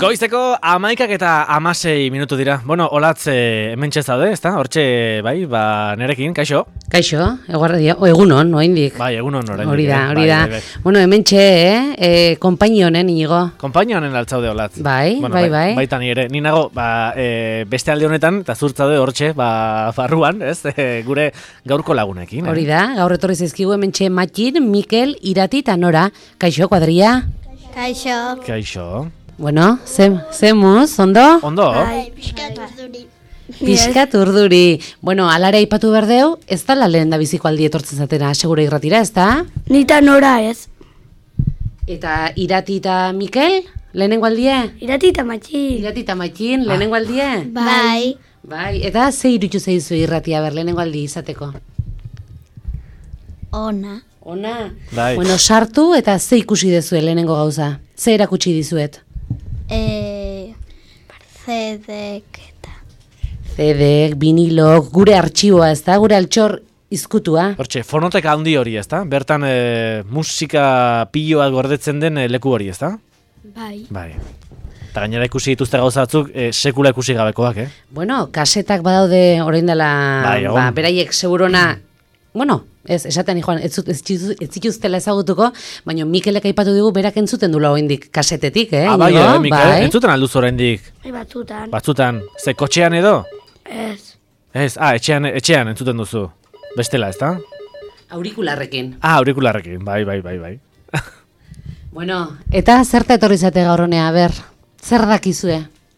Goizeko 11:16 dira. Bueno, olatz hementxe zaude, ezta? Hortxe, bai, nerekin, kaixo? Kaixo, egunon, oraindik. Bai, egunon oraindik. Hori da. Bai. Bueno, hementxe, konpaini honen, Inigo. Konpaini honen altzaude olatz. Bai. Baita ni ere. Ni nago, beste alde honetan, eta zurtzaude hortxe, barruan, ez? Gure gaurko lagunekin. Hori da, gaur etorri zaizkigu hementxe Matxin, Mikel, Irati eta Nora. Kaixo, kuadria? Kaixo. Bueno, zemuz, ondo? Ondo? Bai, pixkat urduri. Pixkat urduri. Bueno, alare aipatu berdeu, ez da lehen da biziko aldi etortzen zatera, segura irratira, ez da? Nita Nora ez. Eta Irati eta Mikel, lehenengo aldie? Irati eta Matxin. Irati eta Matxin, lehenengo aldie? Bai. Bai, eta ze irutu zaizu Irratia ber, lehenengo aldi izateko? Ona. Bai. Bueno, sartu eta ze ikusi dezue lehenengo gauza? Ze erakutsi dizuet? CD-ek, vinilok, gure artxiboa, ez da? Gure altxor izkutua. Hortxe, fonoteka handi hori, ez da? Bertan musika piloa gordetzen den leku hori, ez da? Bai. Eta gainera ikusi dituzte gauza batzuk, sekula ikusi gabekoak, Bueno, kasetak badaude orain dela, Bai, beraiek segurona, bueno, esaten joan, ez zituztela ezagutuko, baina Mikelek aipatu digu berak entzuten dula oraindik kasetetik, Bai, Mikel, entzuten alduz oraindik. Batzutan. Batzutan, ze kotxean edo? Ez. Ez, etxean entzuten duzu. Bestela, ez da? Aurikularrekin. Aurikularrekin, bai. Bueno, eta zerta etorri zate gaur honea, ber, zer dakizue?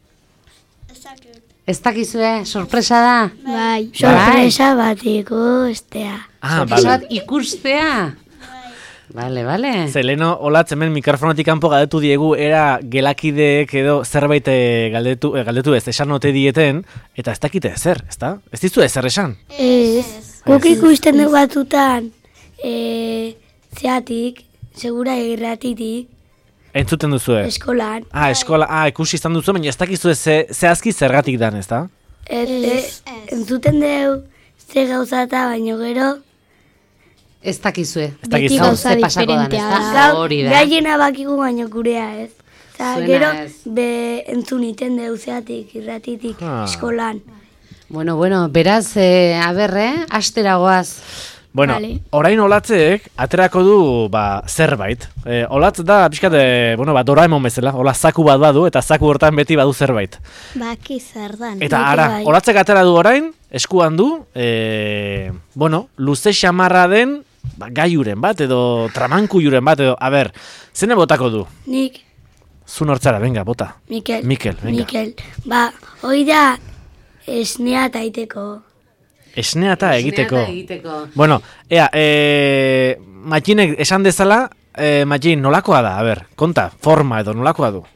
Ez dakizue, sorpresa da? Bai. Sorpresa bat ikustea. Sorpresa bat ikustea? Bale. Ze leheno, olatz hemen mikrofonotik kanpo galdetu diegu, era gelakideek edo zerbait galdetu ez, esan ote dieten, eta ez dakite ezer, ez da? Ez dizu ezer esan? Ez. Guk ikusten dugu batutan, zeatik, segura irratitik, Entzuten duzu, eskolan. Eskola, ikusi izan duzu, baina ez dakizu zehazki zergatik dan, ez da? Entzuten dugu, ze gauzata, baino gero, Ez dakizue. beti gauza Ze pasako dan, ez da? Gau, Hori da. gaiena bakigu baino gurea ez. Eta Zuena gero, ez. entzun iten dugu zeatik, irratitik, eskolan. Bueno, beraz, astera goaz. Bueno, Vale. orain olatzeek aterako du zerbait. Olatz da, pixkat, Doraemon bezala, hola zaku bat badu, eta zaku hortan beti badu zerbait. Baki zer dan. Eta ara, olatzek atera du orain, eskuan du, luze xamarra den gaiuren bat, edo tramankuiuren bat, edo, zene botako du? Nik, Zu nortzara, venga, bota. Mikel. Venga. Hoi da, esnea taiteko. Esnea eta egiteko. Bueno, Bueno, Matxinek esan dezala, Matxin, nolakoa da? Konta, forma edo nolakoa du?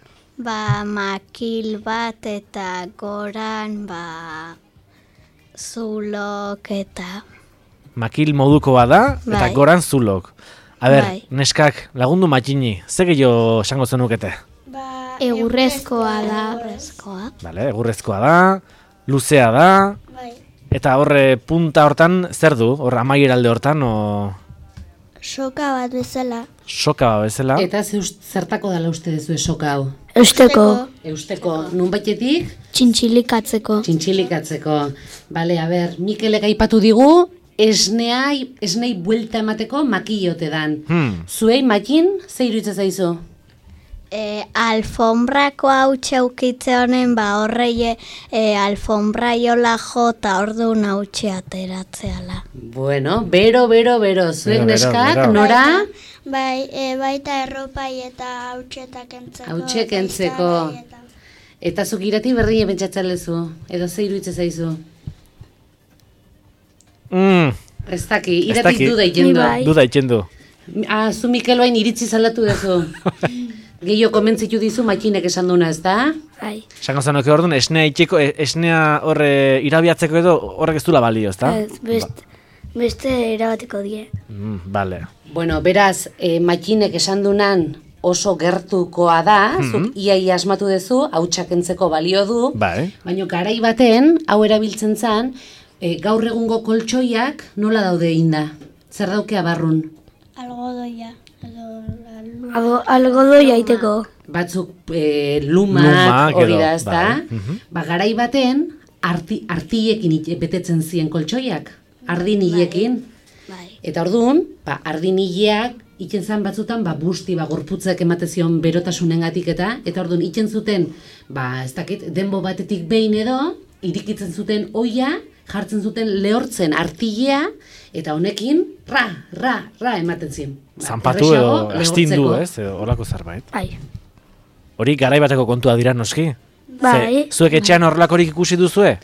Makil bat eta goran, zulok eta... Makil modukoa da, eta Bai. goran zulok. Bai. Neskak, lagundu Matxini, ze gehiago esango zenukete? Egurrezkoa da. Bale, egurrezkoa da, luzea da, eta horre punta hortan, zer du? Horre amaieralde hortan, Soka bat bezala. soka bezala? eta zertako dala uste dezu soka hau? Eusteko. Nunbaitetik? Txintxilikatzeko. Txintxilikatzeko. Bale, Mikelek aipatu digu, esnei buelta emateko makillote dan. Zuei, Matxin, ze iruditzen zaizu? Alfombrako hau txaukitze honen, horrei alfombraiola jota orduan hau atzeratzeala. Bueno, bero, zuek Bero, neskak, bero. Nora? Baita erropai eta hautsetak entzeko. Hautsek entzeko. Eta zuk Irati berri pentsatzen lezu, edo ze iruditzen zaizu? Ez daki, Irati du daiten du. Bai. Du daiten du. Zu Mikel bain iritzi zaldatu duzu. Gehiago komentzitu dizu Matxinek esan duna, ez da? Bai. Esango zenuke orduan, esnea horre irabiatzeko edo horrek ez dula balio, ez da? Beste erabateko die. Bale. Bueno, beraz, Matxinek esan dunan oso gertukoa da, zuk ia asmatu duzu, hautsak entzeko balio du, Bai. baina garai baten, hau erabiltzen zen, gaur egungo koltsoiak nola daude inda? Zer daukea barrun? Algodoia. Algodoi aiteko. Batzuk Lumak lumak hori edo, da, ezta? bai. Ba, garai baten artillekin betetzen ziren koltsoiak, ardinilekin. Bai. Eta orduan, ba, ardinileak iten zen batzutan, ba, busti, ba, gorputzak ematen zion berotasunengatik eta orduan iten zuten, ba, ez dakit, denbo batetik behin edo, irikitzen zuten oia, jartzen zuten lehortzen artilea, eta honekin, ra ematen ziren. Ba, Zanpatu erresago edo astindu, lehortzeko. ez? Edo horako zerbait. Bai. Hori garai bateko kontua dira noski? Bai. Zuek etxean horrelakorik ikusi duzue?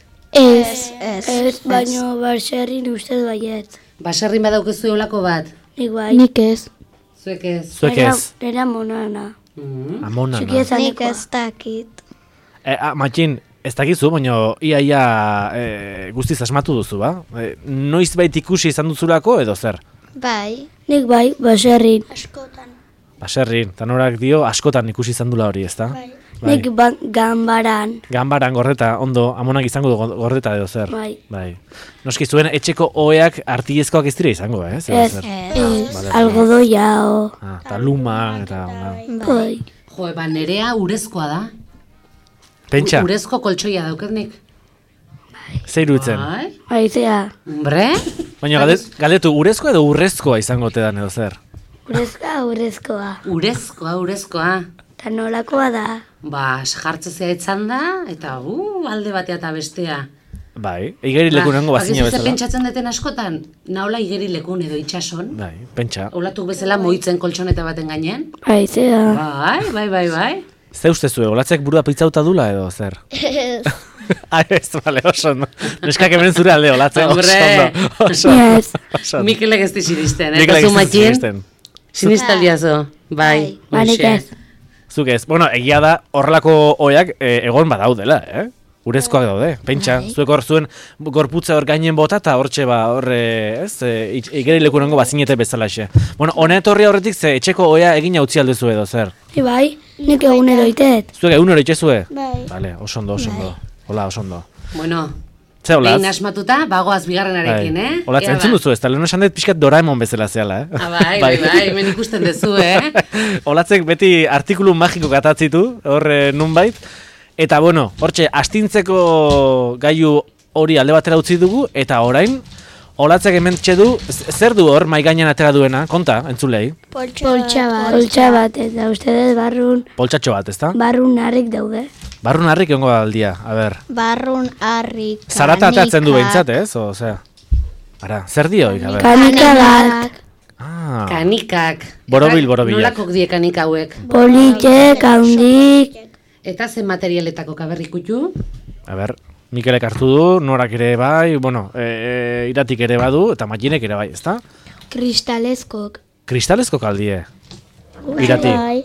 Ez, baino baserrin ustez baiet. Baserrin badaukezu olako bat? Nik bai. Nik ez. Zuek ez? Zuek ez? Nera monana. Amona, Txiki ez Nik ez dakit. Matxin, ez dakizu, baina ia guztiz asmatu duzu, ba? Noiz bait ikusi izan duzulako edo zer? Bai. Nik bai, baserrin. Askotan. Baserrin, tanorak dio askotan ikusi izan dula hori, ezta? Bai. Nik ganbaran. Ganbaran gordeta, ondo, amonak izango du gordeta edo zer? Bai. Noski zuen etxeko oheak artilezkoak ez dira izango, ez? Ez, Vale. algodoia o. Eta luma, eta... Bai. Jo, ba, nerea urezkoa da. Pentsa, Urezko koltsoia daukernik. ze iruditzen? Bai. Aizea. Hombre? Baina galdetu, urezkoa edo urrezkoa izango te dan edo zer? Urezkoa. Urezkoa. Ta nolakoa da. Ba, jartzezea etzan da, eta alde batea eta bestea. Bai, igeri lekunengo bazina Bakizu zer bezala. pentsatzen duten askotan? Naola igeri lekun edo itxason. Bai, pentsa. Olatuk bezala moitzen koltsoneta baten gainen. Aizea. Bai. Ze uste zuen, olatzek burua pitzauta dula edo zer? Ez, bale, oso ondo. Neskak hemen zure alde olatzen, oso ondo. Yes. Oso ondo. Mikelek ez diziristen, Mikelek eta zu ez matxin, zizisten. sinistaldiazo. Bai, Banik ez. Zuk ez, bueno, egia da horrelako oeak egon badaudela, Urezkoak daude, pentsa. Zuek hor zuen gorputza hor gainen bota eta hortxe ba, igeri lekunengo bazinete bezalaxe. Bueno, honetorri horretik ze etxeko oea egin utzi aldezu edo zer? Bai, nik egunero itet. Zuek egunero itxezue? Bai. Vale, oso ondo. Hola, oso ondo. Bueno, Ze holatz? behin asmatuta, bagoaz bigarrenarekin, Holatz, Ea entzun ba. duzu ez, eta lehen esan dut pixkat Doraemon bezala zehala, Bai, hemen ikusten duzu, Olatzek beti artikulu magiko gatatzitu, hor nunbait. Eta bueno, hortxe, astintzeko gailu hori alde batera utzi dugu, eta orain, Olatzek hemen du, zer du hor mai gainean atera duena, konta, entzulei? Poltsa bat, eta ustedez barrun, Poltsatxo bat, ezta? barrun harrik daude. Barrun harrik egongo da aldia, a ber. Barrun harri, Zarata atatzen du behintzat, ez? Osea, ara, zer dio, a ber? Kanikadak, Ah, Kanikak. Borobilak. Nolakok die kanik hauek? politek, handik, Eta zen materialetako kaberrikutu? a ber, Mikelek hartu du, norak ere bai, bueno, iratik ere badu, eta matxinek ere bai, ezta? kristalezkok. Kristalezko kaldie. Irati.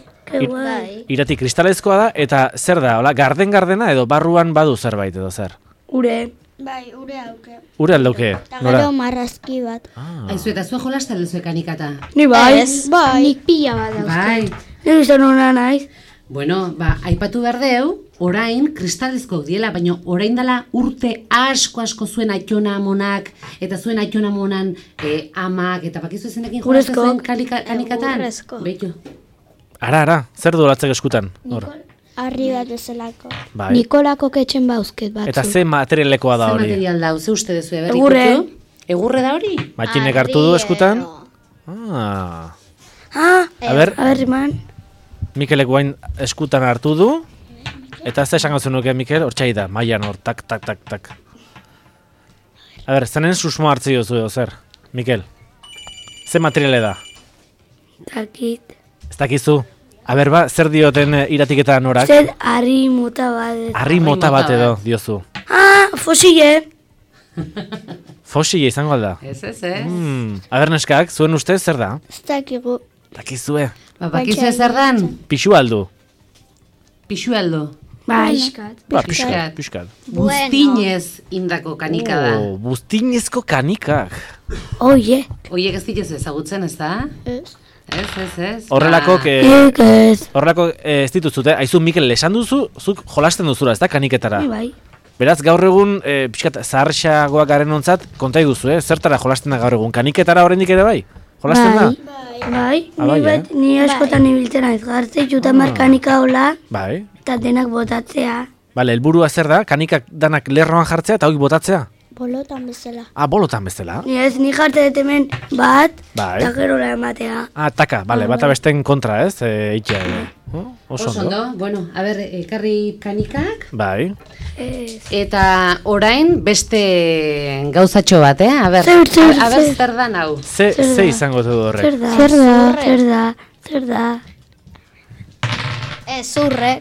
Bai. Irati kristalezkoa da, eta zer da, hola, gardena edo barruan badu zerbait edo zer? Ure. Bai, ure hauke. Ure aldauke, Eta nora? gero marrazki bat. Aizu, eta zuen jolasta duzu kanikata? Ni bai. Bai. Nik pila bat dauzke. Bai. Nik uste nuna naiz. Bueno, ba, aipatu behar deu, orain kristalezkoak diela, baina orain dela urte asko zuen aitona amonak, eta zuen aitona amonan amak, eta bakizu zenekin jolasten zuen kanikatan? Urrezko. Beitu. Ara, zer du olatzek eskutan? Hor. Harri bat ezelako. Bai. Nikolako ketxen bauzket batzu. Eta ze materialekoa da Zer hori? material da, ze uste duzu eber Egurre. ikutu? Egurre da hori? Matxinek hartu du eskutan? Ah. A ber, Iman. Mikelek guain eskutan hartu du, eta ez da esango zenuke, Mikel, hor txai da, maian hor, tak. A ber, zenen susmo hartzi duzu edo zer, Mikel? Ze materiale da? Dakit. Ez dakizu? A ber, ba, zer dioten iratiketa norak? Zer harri mota bat. Harri mota bat edo, diozu. Fosile. Fosile izango alda. Ez. A ber, neskak, zuen ustez zer da? Ez dakigu. Dakizue. Ba, bakizu zer dan? Pixu aldu. Pixu aldo. Bai. Ba, Pixkat. pixkat. Buztinez indako kanika da. Buztinezko kanikak. Oie. Oiek ez dituzu ezagutzen, ez da? Ez. Ez. Horrelako, Nik ez. horrelako ez dituzute, aizu Mikel, esan duzu, zuk jolasten duzula, ez da, kaniketara. Ni bai. Beraz, gaur egun, pixkat, zaharxagoak garen ontzat, konta iguzu, zertara jolasten da gaur egun, kaniketara oraindik ere bai? Jolasten da? Bai, Bai, ni askotan ibiltzen naiz, gartze juta markanika hola, Bai. eta denak botatzea. Bale, helburua zer da? Kanikak danak lerroan jartzea eta hori botatzea? Bolotan bezala. Bolotan bezala. Ni jartze dut hemen bat, Bai. eta gero ematea. Taka, bale, bata besten kontra, ez? Itea, oso Oso ondo. ondo, bueno, a ber, ekarri kanikak, Bai. eta orain beste gauzatxo bat, A ber, Zer, a ber, zer da hau? Ze izango du horrek? Zer da. Ez urrek.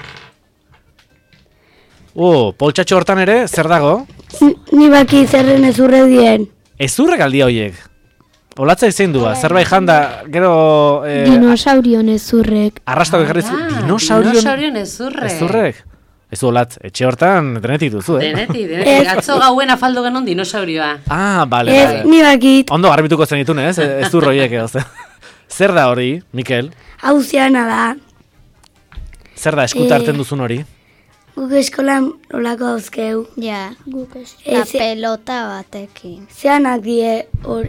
Poltsatxo hortan ere, zer dago? Ni baki zerren ezurre dien. Ezurrek aldia horiek. Olatza izan du, zerbait janda, gero... Dinosaurion ez urrek. Arrastako ekarri zu, Dinosaurion ezurre. Ezurrek? Ez du, Olatz, etxe hortan denetik duzu, Denetik. Atzo gauen afaldu genuen dinosaurioa. Bale. Ni bakit. Ondo garbituko zen ditun, ez? Ezur horiek, Zer da hori, Mikel? Hau ziana da. Zer da eskuta hartzen duzun hori? Guk eskolan olako hauzkeu. Ja, guk ez. Eta pelota batekin. Zianak die,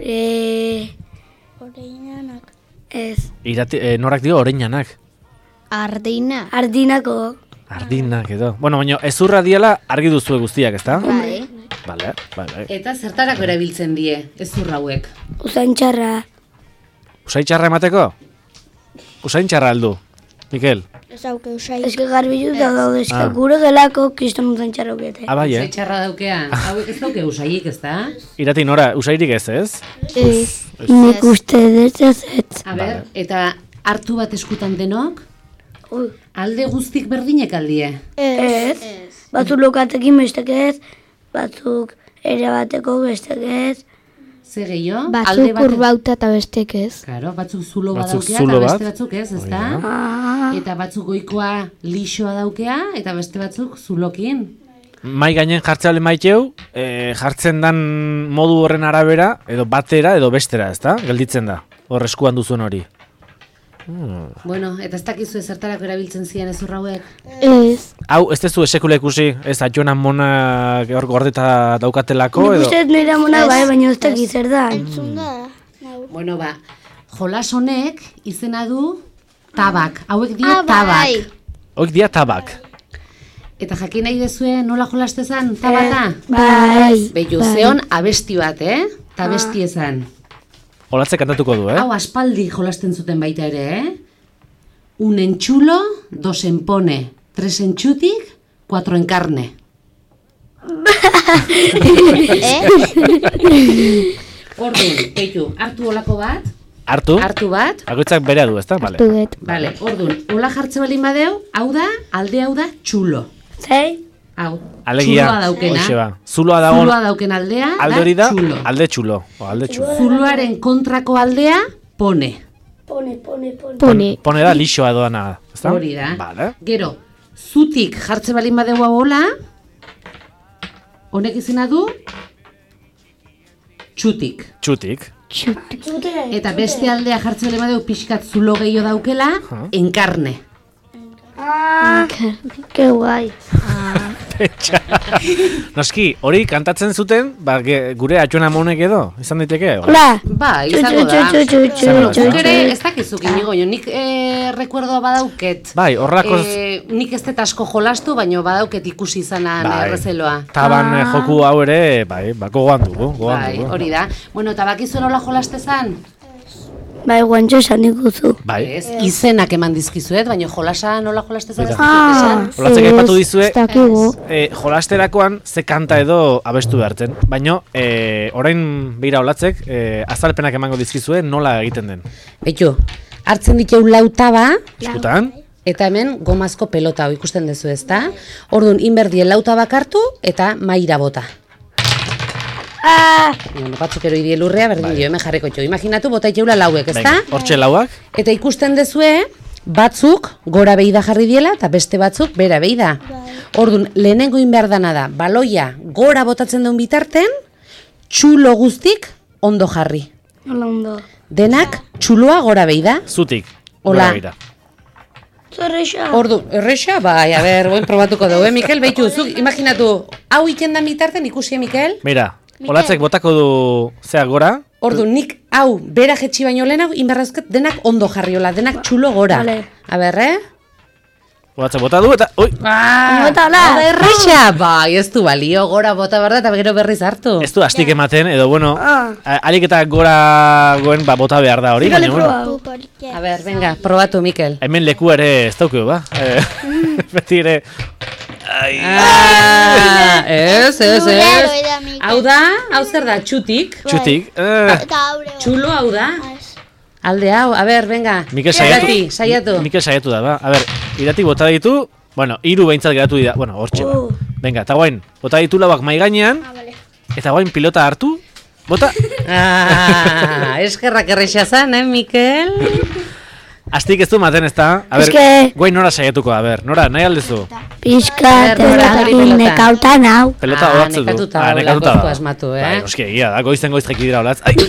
Oreinanak. ez, Norak dio oreinanak. Ardina. ardinako. Ardinak edo. Bueno, baina ezurra diela argi duzue guztiak, ezta? Bai. Bale. Eta zertarako erabiltzen die, ezur hauek. Usaintxarra. Usaintxarra emateko? Usaintxarra aldu, Mikel. Ez hauke usai. Eske garbilu da daude, eske gure gelako kriston usaintxarra ukete. Bai, Zaitxarra daukea, hauek ez dauke usaiik, ez da? Irati nora, usairik ez? Nik uste dut ez. A ber, eta hartu bat eskutan denok, Ui. alde guztik berdinek aldie. Ez. Batzuk lokatekin bestek ez, batzuk ere bateko bestek ez. Ze gehiago? Batzuk kurbauta eta bestek ez. Claro, batzuk zulo bat Batzuk daukea, zulo eta bat. beste batzuk ez, ez da? Eta batzuk goikoa lixoa daukea, eta beste batzuk zulokin. Mai gainen jartzeale maiteu, jartzen dan modu horren arabera, edo batera, edo bestera, ezta? Gelditzen da, hor eskuan duzun hori. Bueno, eta ez dakizu ezertarako erabiltzen ziren ezur hauek? Ez. Hau, ez tezu esekula ikusi, ez atxona monak hor gordeta daukatelako, Nik edo... uste dut nire amona bai, baina ez dakit zer da. Bueno, ba, jolas honek izena du tabak. Hauek dira tabak. Hoik dia tabak. Eta jakin nahi dezue nola jolastezan tabaka? Bai. Behiu, zeon abesti bat, Ta abesti ezan. Olatze kantatuko du, Hau aspaldi jolasten zuten baita ere, Un enchulo, dos en pone, tres en chutik, cuatro en carne. Orduan, behiu, hartu olako bat, Hartu bat, bakoitzak berea du, ezta? Vale. Tuget. Vale, orduan, hola jartze balin badeu, hau da, alde hau da, txulo. Zei? Hau, Alegia, txuloa daukena. hoxe ba. Zuloa dago, Zuloa dauken aldea, alde hori da, txulo. alde txulo. Alde txulo. Zuloaren kontrako aldea, pone. Pone. Pone. Pone da lixoa doana, ezta? Hori da. Vale. Gero, zutik jartze balin badeu hau hola, honek izena du, txutik. Txutik. Eta beste aldea jartze balin badeu pixkat zulo gehiago daukela, enkarne. Que guai. Noski, hori kantatzen zuten, gure atxona monek edo, izan daiteke? Hola. Ba, izango da. Izango da. Zuk ere, ez dakizuk inigo, nik rekuerdoa badauket. Bai, horrelako... Nik ez dut asko jolastu, baina badauket ikusi izanan errezeloa. Taban joku hau ere, bai, bako goan dugu. Bai, hori da. Bueno, eta bakizu nola jolastezan? Bai, guantxo esan diguzu. Bai. Ez, izenak eman dizkizuet, baina jolasa nola jolastezan ez Olatzek aipatu dizue, Ez dakigu. jolasterakoan ze kanta edo abestu behartzen. Baina, orain beira olatzek, azalpenak emango dizkizue nola egiten den. Beitu, hartzen ditu lautaba, Eskutan? eta hemen gomazko pelota, hau ikusten duzu ezta? Orduan, inberdien lautabak hartu eta maira bota. Bueno, batzuk ero idie lurrea, berdin jo, hemen jarriko txo. Imaginatu, bota iteula lauek, ezta? Hortxe lauak? Eta ikusten dezue, batzuk gora beida jarri diela, eta beste batzuk bera beida. Orduan, lehenengo inbehar dana da, baloia gora botatzen duen bitarten, txulo guztik ondo jarri. Hola ondo. Denak txuloa gora beida. Zutik. Hola. Gora begira. Zorreixa. Orduan, erresa, bai, a ber, boin probatuko dugu, Mikel? Beitu, zuk, imaginatu, hau iten da bitarten ikusi, Mikel? Mira, olatzek botako du zea gora, Ordu, nik hau, bera jetxi baino lehenago, inberrazket denak ondo jarriola, denak txulo gora. Vale. A ber, Botatze bota du eta... Ui! Bota, hola. Erreixa! Bai, ez du balio, gora bota behar da, eta gero berriz hartu. Ez du astik ematen, edo, bueno, alik eta gora goen bota behar da hori, baina, bueno. A ber, venga, probatu, Mikel. Hemen leku ere ez daukeu, ba? Beti ere... Ez. Hau da, hau zer da, txutik. Txutik. Txulo hau da. Alde hau, a ber, venga. Mikel saiatu. Mikel saiatu da, ba? A ber, irati bota ditu, bueno, 3 behintzat geratu dira, bueno, hortxe ba. Venga, eta guain, bota ditu lauak mai gainean, eta guain pilota hartu, bota. Eskerrak erreixa zan, Mikel? Astik ez du maten ez da, a ber, guain nora saiatuko, a ber, nora, nahi aldezu? Pizkat, pelotakin nekautan hau. Pelota horatzu du. Nekatuta da. Asmatu, Bai, oski, egia da, goizten jeki dira holatz. Ai!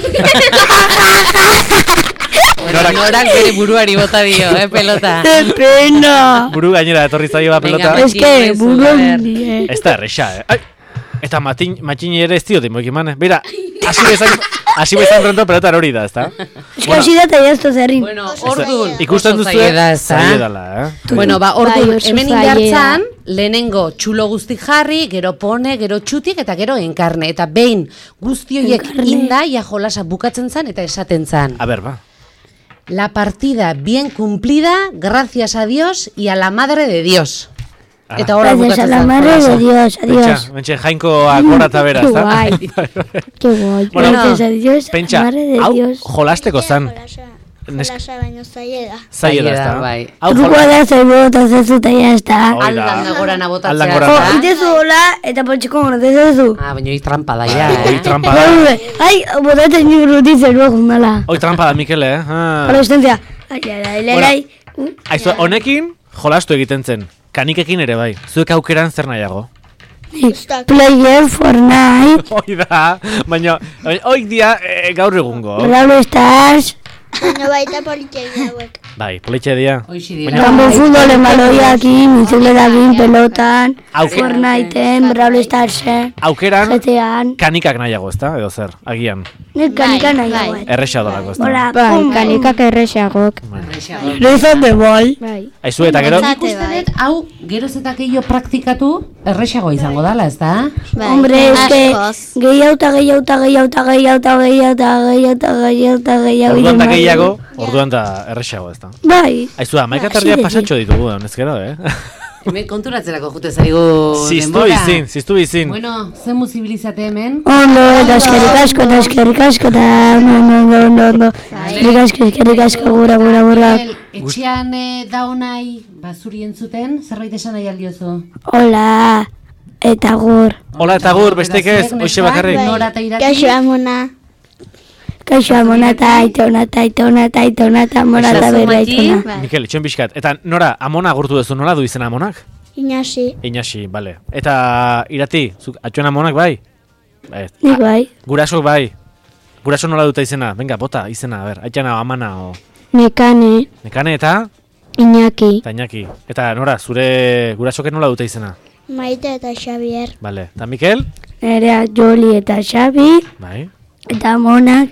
Norak bere buruari bota dio, pelota. Ze pena. Buru gainera etorri zaio ba pelota. Buruan die. Ez da erreixa, Ai! Eta matxini ere ez diote moik imane. Bera, hasi bezan pronto pelota hori da, ez da? Hasi da eta jazto zerrin. Bueno, orduan. Ikusten duzu zaie dala, Bueno, ba, orduan, hemen indartzan, lehenengo txulo guztik jarri, gero pone, gero txutik, eta gero enkarne. Eta behin guztioiek inda, ja jolasa bukatzen zan, eta esaten zan. A ber, ba. La partida bien cumplida, gracias a Dios y a la madre de Dios. Eta horra Gracias a la madre de Dios, adiós. Mentxe, jainkoa gora eta bera, ez da? Qué guay. Bueno, Gracias a Dios, a la madre de hau Dios. jolasteko zan. Jolasa baino zaila. Zaila, ez da? bai. Trukoa da zaibot, azezu eta ya está. Aldan nagorana botatzea. Aldan gorana. Itezu hola, eta potxiko monotezu. Baina hori trampa da, ja, Hoi trampa da. Ai, botatzen nire ditzen luego, nala. Hoi trampa da, Mikel, Resistencia. Ai, Aizu, honekin jolastu egiten zen. Kanikekin ere bai. Zuek aukeran zer nahiago? Player, Fortnite. Hoi da, baina hoik dia gaur egungo. Brawl Stars. Baina baita politxegia hauek. Bai, politxe dia. Hoixi dira. Rambo futbolen baloiakin, mitzulerakin, pelotan, Fortniteen, Brawl Starsen, Aukeran GTAan. kanikak nahiago, ez da? Edo zer, agian. Nik kanika nahiago. Erresa dolako, ez da? Hola, Bai, kanikak errexagok. Rezan de bai. Bai. Aizu, eta gero... Ikusten dut, hau, geroz eta gehiago praktikatu, erresago izango dala, ez da? Hombre, eske, Orduan da gehiago, orduan da erresago, ez da? Bai. Aizu, amaika tardia pasatxo ditugu, honez gero, Hemen konturatzerako jute zaigu Ziztu bizin. Bueno, zen muzibilizate hemen? Ondo, eta eskerrik asko, eta ondo. Eskerrik asko, gura. Etxean dao nahi, zuri entzuten, zerbait esan nahi aldiozu? Hola, eta gur. Hola eta gur, bestek ez, hoxe bakarrik. Nora eta irati? Kaixo amona. Kaixo amona eta aitona, eta amona eta bere aitona. Mikel, itxoen pixkat. Eta nora, amona agurtu duzu, nola du izena amonak? Inasi. Inaxi, bale. Eta irati, zuk atxoen amonak bai? Nik bai. Gurasok bai. Guraso nola dute izena? Venga, bota, izena, a ber, aitxana, amana, o... Nekane, Nekane eta? Iñaki, Eta Iñaki. Eta nora, zure gurasoken nola dute izena? Maite eta Xavier. Bale. Eta Mikel? Nerea Joli eta Xabi, Bai. eta amonak,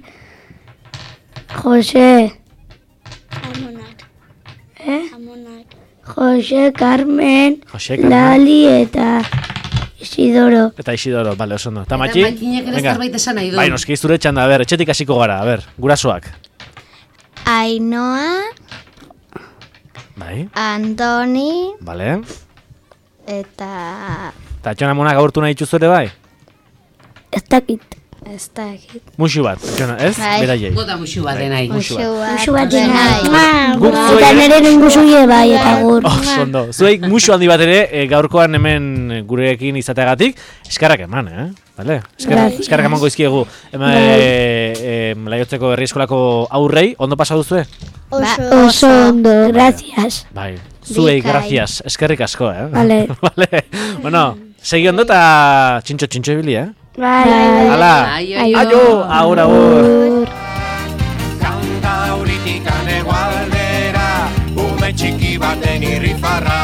Jose, Amonak. Amonak. Jose, Carmen, Jose, Carmen. Lali eta Isidoro. Eta Isidoro, bale, oso ondo. Eta Eta Matxi? Matxinek ere zerbait esan nahi du. Bai, noski, zure txanda, a ber, etxetik hasiko gara, a ber, gurasoak. Ainoa, Bai, Antoni, bale. eta... Eta atxona amonak agurtu nahi dituzue ere bai? Ez dakit. Ez da egit. Muxu bat, atxona, ez? Bai. Beraiei. Bota musu bat denai. Musu bat. Musu bat denai. Guk Eta zuei... nire nenguzuie bai, eta gur. Oh, ondo. Zueik musu handi bat ere, gaurkoan hemen gurekin izateagatik, eskarrak eman, Vale? Eskarrak eman goizkiegu. Laiotzeko herri eskolako aurrei, ondo pasa duzue? Oso ondo, gracias. Bai. Zuei, Bikai. gracias. Eskerrik asko, Vale. Vale. Bueno, segi ondo eta txintxo ibili, Bai. Hala. Aio. Agur. Kantauritik anegualdera, ume txiki baten irrifarra.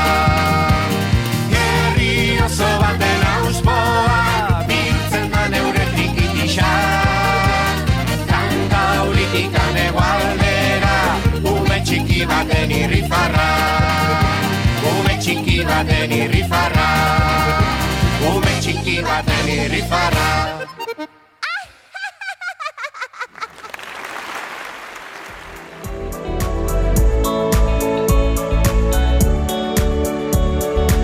Herri oso baten auspoa, biltzen da neure trikitisa. baten irrifarra. Ume txiki baten irrifarra. Ume txiki baten irrifarra.